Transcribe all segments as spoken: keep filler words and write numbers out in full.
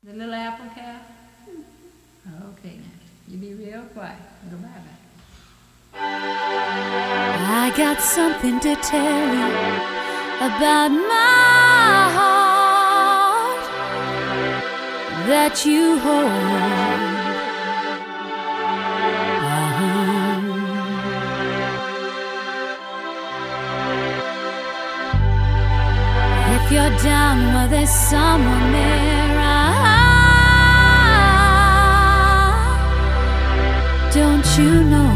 The little apple calf? Okay, now. You be real quiet. Go bye-bye. I got something to tell you about my heart that you hold. Uh-huh. If you're down where there's someone there, I, don't you know?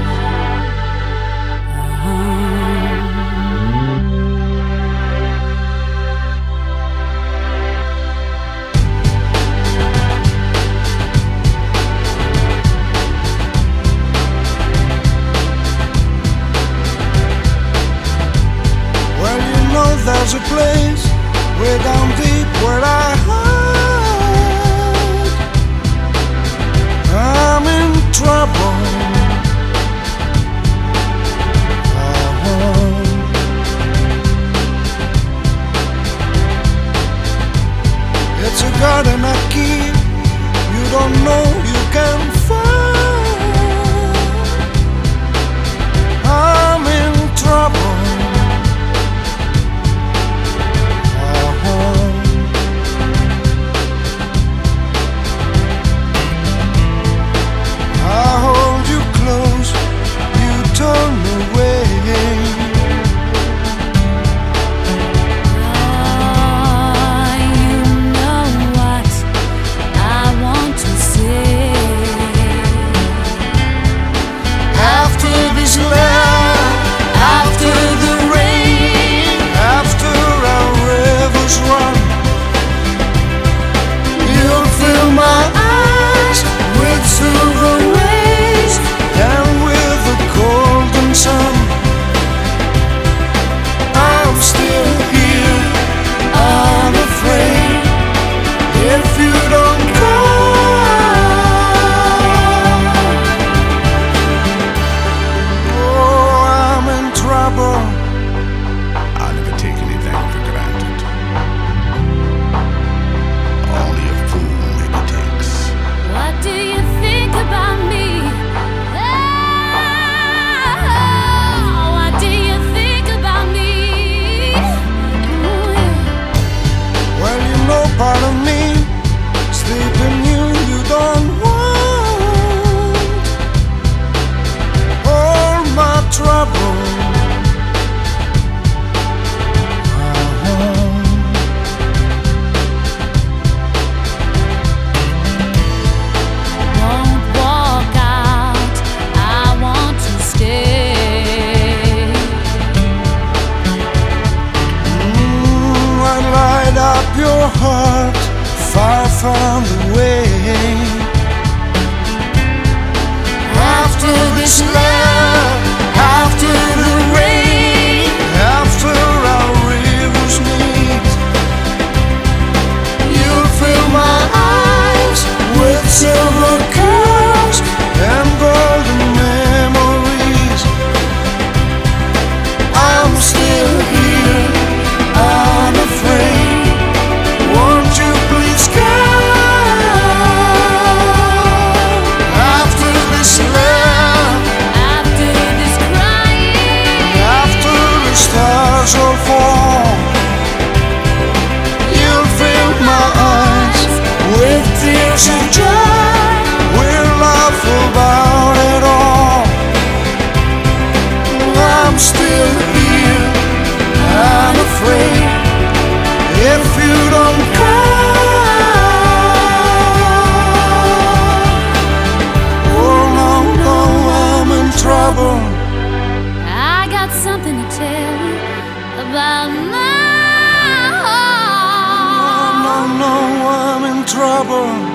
There's a place way down deep where I hide. I'm in trouble. Uh-huh. It's a garden I keep. You don't know you can find. I'm in trouble. Part of me, sleeping you, you don't want. All my trouble. Uh-huh. Won't walk out, I want to stay. Mm, I light up your heart far from the way. After this love, after the rain, after our rivers meet, you'll fill my eyes with silver curls and golden memories. I'm still here, unafraid. Won't you please come? After this love, After this crying, after the stars all fall, you'll fill my eyes with tears of joy. We'll laugh about it all. I'm still here, unafraid. If you don't come, oh no, no, I'm in trouble. I got something to tell you about my heart. No, no, no, I'm in trouble.